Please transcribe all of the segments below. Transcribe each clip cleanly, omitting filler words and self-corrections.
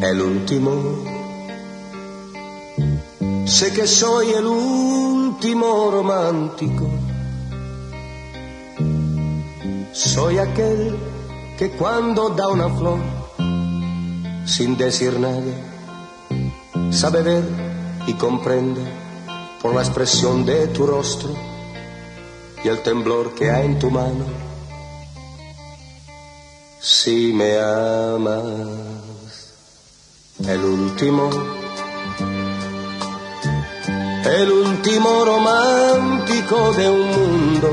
el último. Sé que soy el último romántico. Soy aquel que cuando da una flor, sin decir nada, sabe ver y comprende por la expresión de tu rostro y el temblor que hay en tu mano. Si me amas, el último romántico de un mundo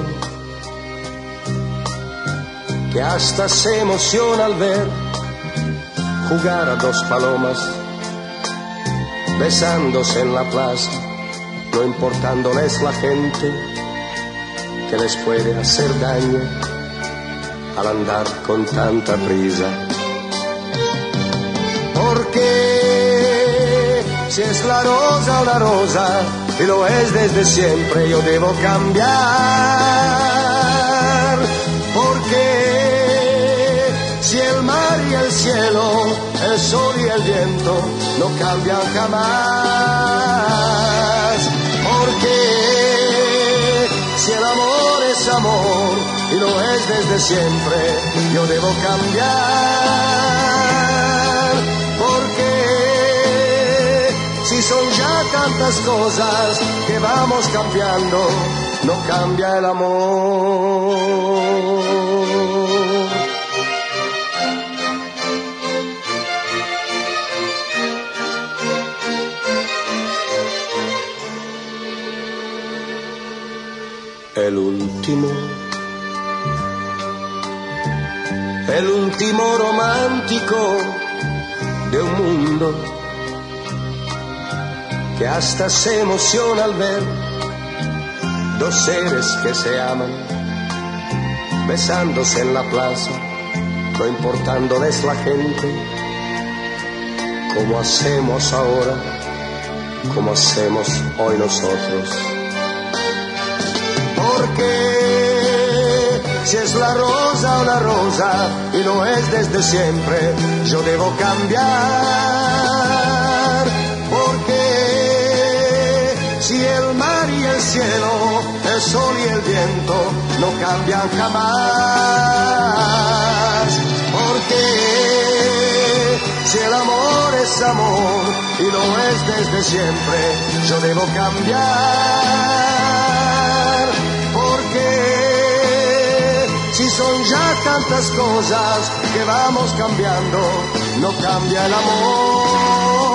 que hasta se emociona al ver jugar a dos palomas besándose en la plaza, no importándoles la gente que les puede hacer daño al andar con tanta prisa. Porque si es la rosa, y lo es desde siempre, yo debo cambiar. Porque si el mar y el cielo, el sol y el viento no cambian jamás. Porque si el amor es amor y lo es desde siempre, yo debo cambiar. Porque si son ya tantas cosas que vamos cambiando, no cambia el amor. El último romántico de un mundo que hasta se emociona al ver dos seres que se aman besándose en la plaza, no importándoles la gente, como hacemos ahora, como hacemos hoy nosotros. Porque si es la rosa una rosa y lo es desde siempre, yo debo cambiar. Porque si el mar y el cielo, el sol y el viento no cambian jamás. Porque si el amor es amor y lo es desde siempre, yo debo cambiar. Porque si son ya tantas cosas que vamos cambiando, no cambia el amor.